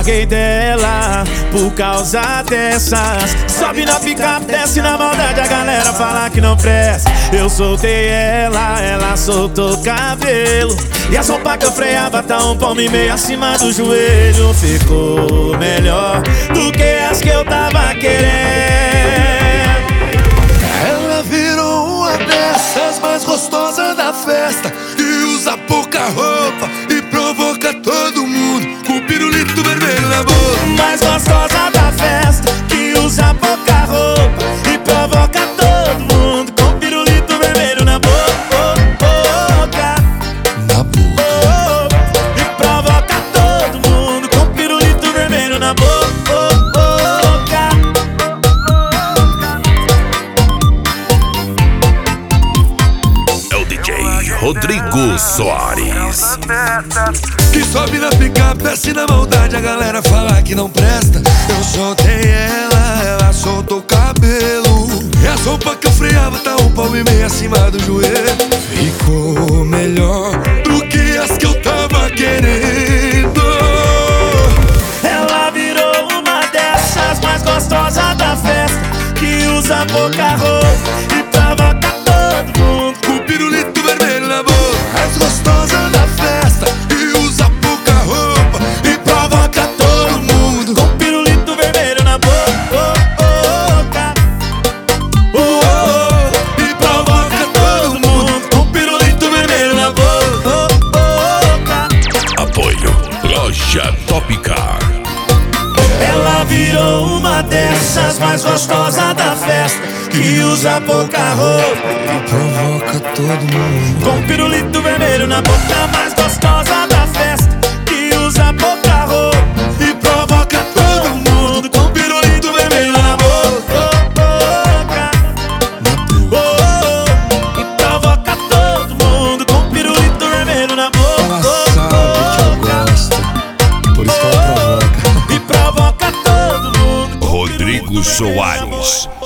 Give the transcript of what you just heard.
larguei dela por causa dessas. Sobe na picape, desce na maldade, a galera fala que não presta. Eu soltei ela, ela soltou o cabelo. E a sopa que eu freava tá um palmo e meio acima do joelho. Ficou melhor do que as que eu tava querendo. Ela virou uma dessas mais gostosas da festa, que usa pouca roupa e provoca todo mundo com pirulito vermelho na boca. Mais gostosa da festa, que usa pouca roupa e provoca todo mundo com pirulito vermelho na boca. Na boca. E provoca todo mundo com pirulito vermelho na boca. É o DJ Rodrigo Soares. Que sobe na picape, desce na maldade, a galera fala que não presta. Eu soltei ela, ela soltou o cabelo. E a sopa que eu freava tá um palmo e meio acima do joelho. Ficou melhor do que as que eu tava querendo. Ela virou uma dessas mais gostosas da festa, que usa pouca roupa e provoca todo mundo Com pirulito vermelho na boca. Mais gostosa da festa, que usa pouca roupa e provoca todo mundo com pirulito vermelho na boca. e provoca todo mundo Com pirulito vermelho na boca. Apoio Loja Topcar. Ela virou uma dessas mais gostosas da festa, que usa pouca roupa e provoca todo mundo. com pirulito vermelho na boca. Mais gostosa da festa, que usa pouca roupa e provoca todo mundo com pirulito vermelho na boca. E provoca todo mundo com pirulito vermelho na Ela boca. sabe que eu gosto, por isso que ela provoca. E provoca todo mundo. Rodrigo Soares.